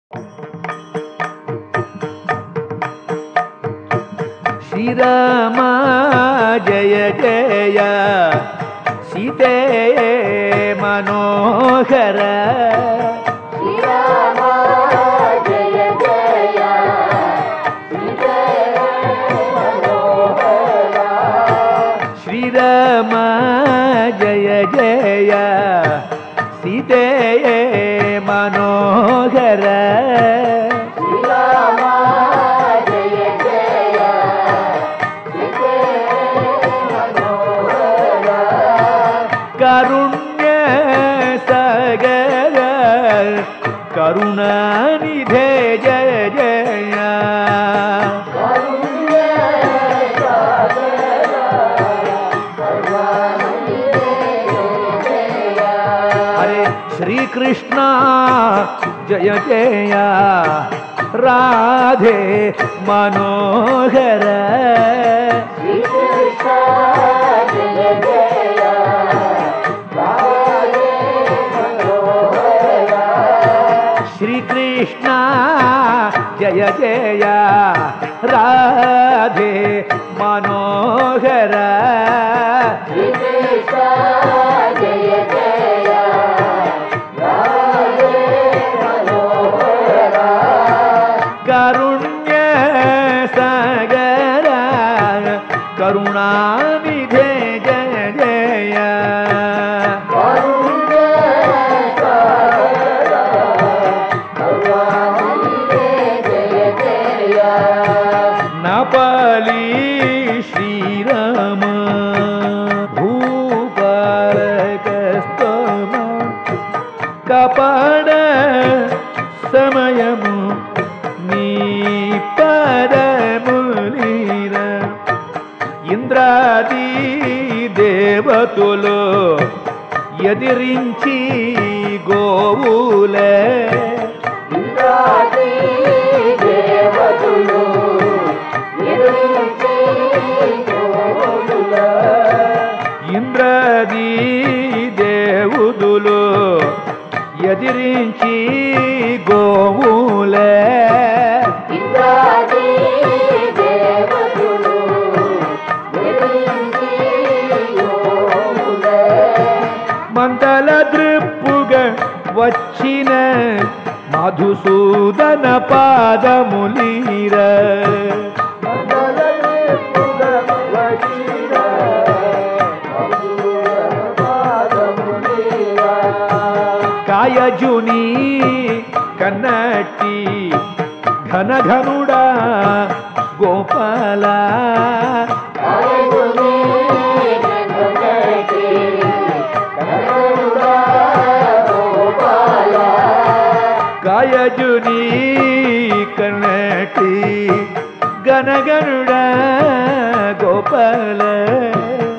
శ్రీరామ జయ జయ సీతే మనోహర శ్రీరామ జయ జయ సీతే మనోహర శ్రీరామ జయ జయ సీతే మనోహర శ్రీరామ జయ జయ సీతే మనోహర కారుణ్య సాగర కరుణానిధే జయ జయ కరుణ్య సాగర కరుణానిధే జయ హరే శ్రీకృష్ణ జయ జయ రాధే మనోహర శ్రీకృష్ణ జయ జయ రాధే మనోహర శ్రీకృష్ణ జయ జయ రాధే మనోహర శ్రీకృష్ణ జయ జయ రాధే మనోహర కారుణ్య సాగర కరుణానిధే జయ జయ కరుణ్య సాగర కరుణానిధే జయ జయ నపాలి శ్రీరామ భూపాలకస్తమ కాపాడ సమయము నీ పదములీర ఇంద్రాది దేవతులు ఎదిరించి గోవులే ఇంద్రాది దేవతలు ఎదురించి గోవుల ఇంద్రాది దేవుదులు ఎదిరించి గోవులే ఇంద్రాది దేవతలు ఎదురించి గోవుల మందల దృప్పుగా వచ్చిన మధుసూదన పాదములీర కాయజుని కన్నటి ఘనఘనుడా గోపాల కాయజుని కన్నటి ఘనఘనుడా గోపాల